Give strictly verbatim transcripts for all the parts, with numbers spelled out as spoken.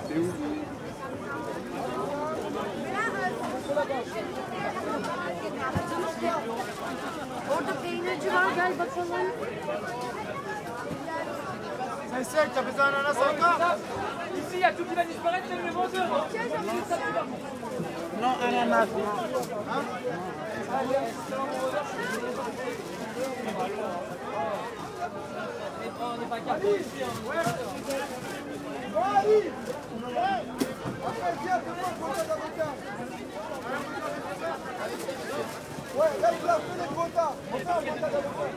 C'est où? Orada peynirci var, gel bakalım. C'est sec, t'as besoin d'ananas encore? Ici, il y a tout qui va disparaître, même les vendeurs. Non, ananas. Hein? On n'est pas capable ici. Ouais, là, il a fait les quotas. On fait un quota d'avocat.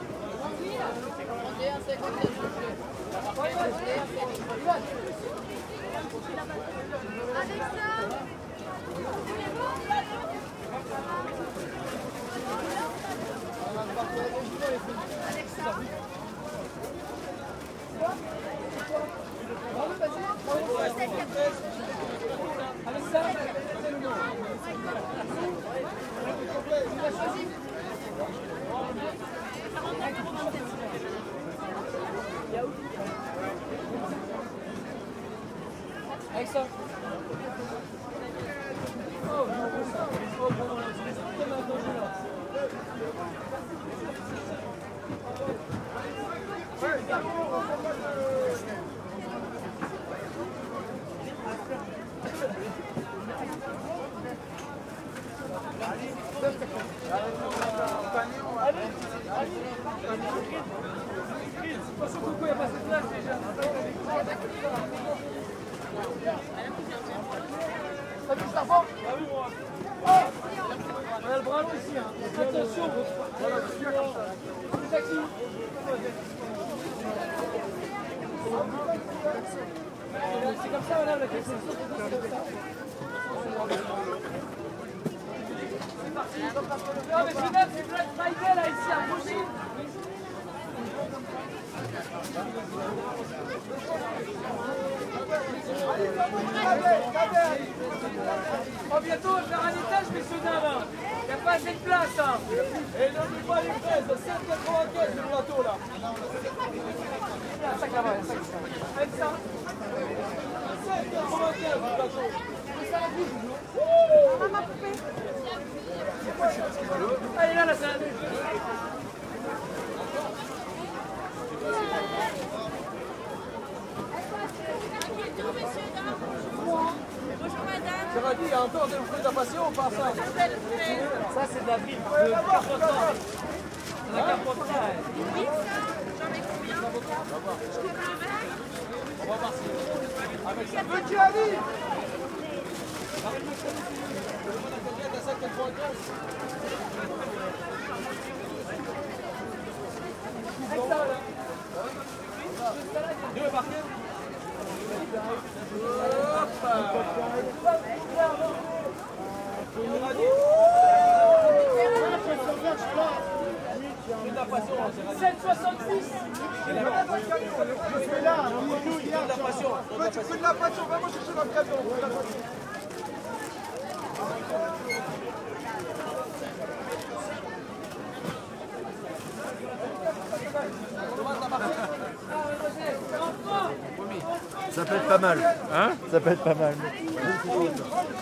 Alexa. Attention, Coco, il n'y a pas cette place déjà. T'as vu ça va? Ah oui, moi. On a le bras long ici. Hein. Attention. Voilà, je suis comme ça. C'est taxi. C'est comme ça, madame, la question. C'est parti. Non, mais mesdames, c'est Black Friday là, ici, à Bougie. Oh, bientôt, on va faire un étage, messieurs dames. Il n'y a pas assez de place. Hein. Et n'oublie pas les fraises, sept quatre-vingt-quinze le plateau là. Il y a un sac là-bas, il y a un sac là-bas. Avec ça. sept quatre-vingt-quinze le plateau. C'est ça la vie. Ouh, ma poupée. Allez là, la salle. Bonjour madame. Ça va dire, il y a encore des fruits de la passion ou pas ça? Ça c'est de la ville de Carpentras. C'est la Carpentras. Oui, ça, j'en ai combien? Je peux pas un verre? On va voir si... Avec ça. Petit Ali! Avec le combien à sept quatre-vingt-quinze. Avec ça là. Deux parquets. sept soixante-six. Je suis là, Tu fais de la passion. toi tu fais de la passion, vraiment chercher dans le camion. Ça peut être pas mal. Hein? Ça peut être pas mal.